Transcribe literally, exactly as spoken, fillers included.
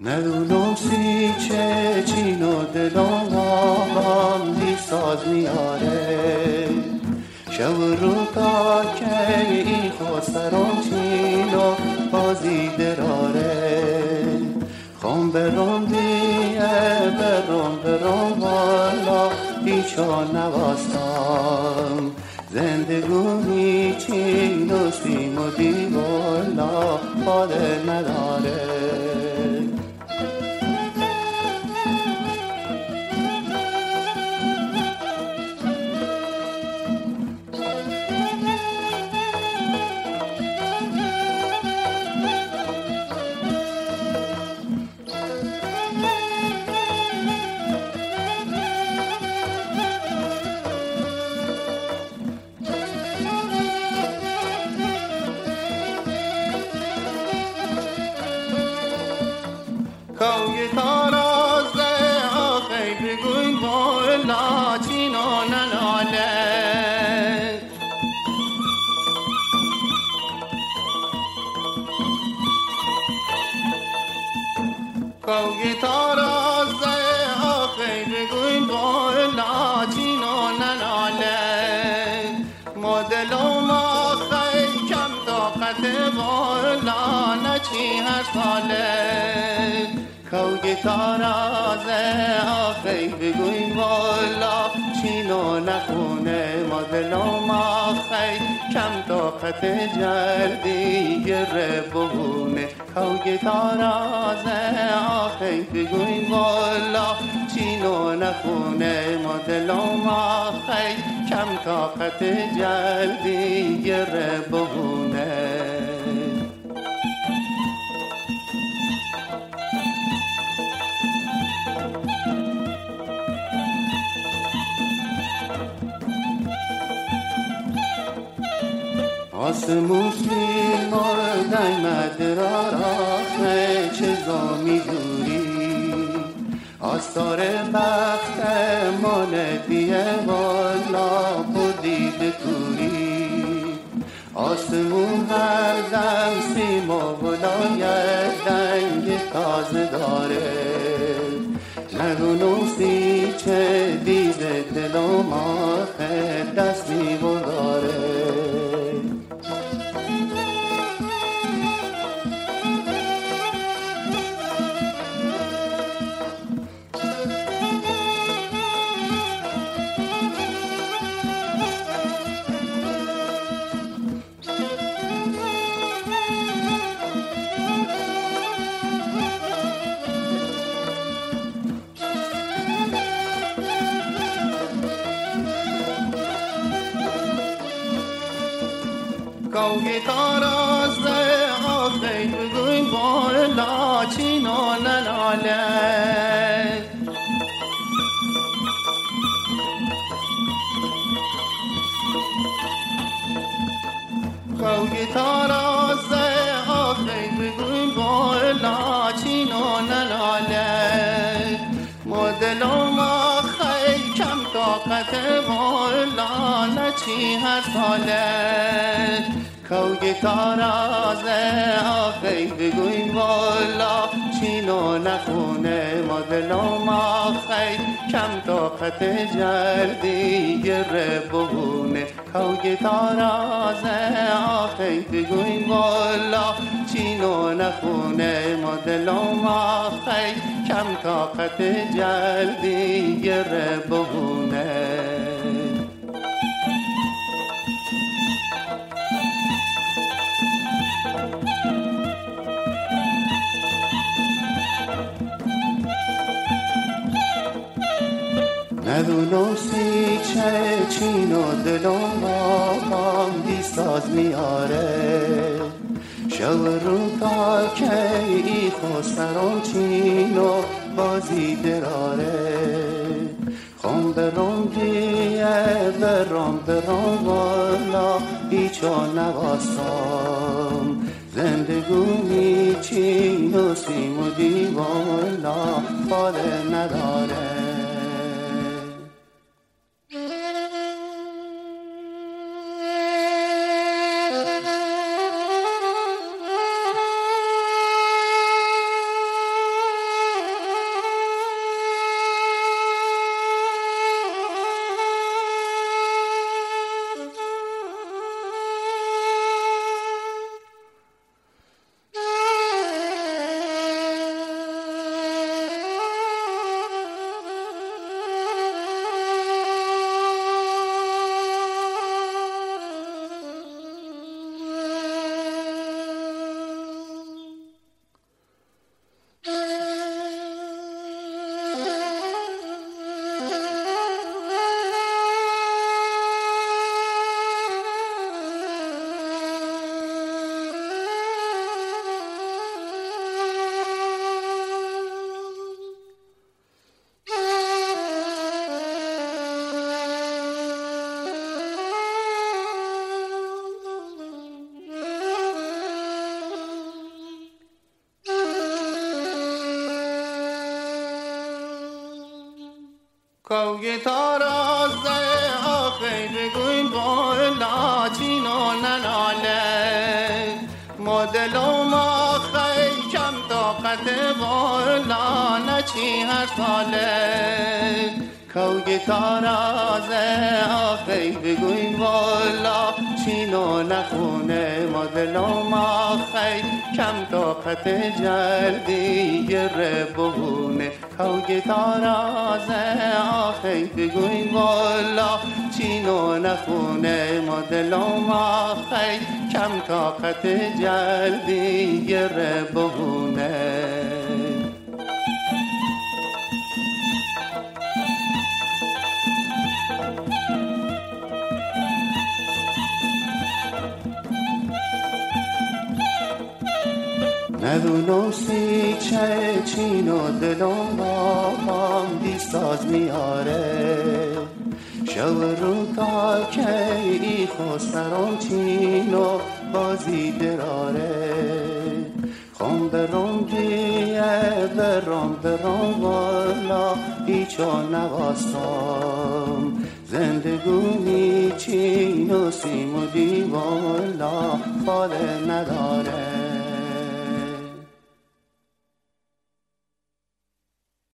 ندونم سی چه چین و دلم هم بی ساز میاره شب رو تا که ای خسرم چین و بازی دراره خم برم دیه برم برم والا بیچا نواستم زندگونی چین و سیم و دی والا حال نداره کوی تارازه آخی بگوین بالا چینو نناله کوی تارازه آخی بگوین بالا چینو نناله مدلوم آخی کم طاقت بالا نچی هر ساله کوی تارازه آخی بگوین والا چینو نخونه ما دلم آخی کم طاقت جردی گره بهونه کوی تارازه آخی بگوین والا چینو نخونه ما دلم آخی کم طاقت جردی گره بهونه آسمون سیم آردن مدرار آخه چه زامی دوری آستار بخت ماندیه والا بودید کوری آسمون هر دم سیم و ولایت دنگ تازه داره نگونو سی چه دیده دلم آخه دست میبرداره کوی تارازه آخی بگوین بالا چینو نناله کوی تارازه آخی بگوین بالا چینو نناله مدلم آخی کم طاقت بالا نچی هر ساله کوی تارازه آخی بگوین والا چینو نخونه ما دلم آخی کم طاقت جردی گره بهونه کوی تارازه آخی بگوین والا چینو نخونه ما دلم آخی کم طاقت جردی گره بهونه ندونم سی چه چین و دلم آقام بی ساز میاره شب رو تا که ای خسرم چین و بازی دراره خم برم دیه برم برم والا بیچا نواستم زندگونی چین و سیم و دی والا حال نداره کوی تارازه آخی بگوین بالا چینو نناله مدلو ما خی کم طاقت بالا نچی هر ساله کوی تارازه آخی بگوین بالا چینو نخونه مدلو ما خی کم طاقت جلدی گره بهونه کوی تارازه آخی بگوین بالا چینو نخونه مدلو ما خی کم طاقت جلدی گره بهونه ندونم سی چه چینو دلم با هم دیستاز میاره شو رو تا که ای خسرم چینو بازی دراره خم برم دیه برم برم والا ایچا نواستم زندگونی چینو سیمو دی والا خاله نداره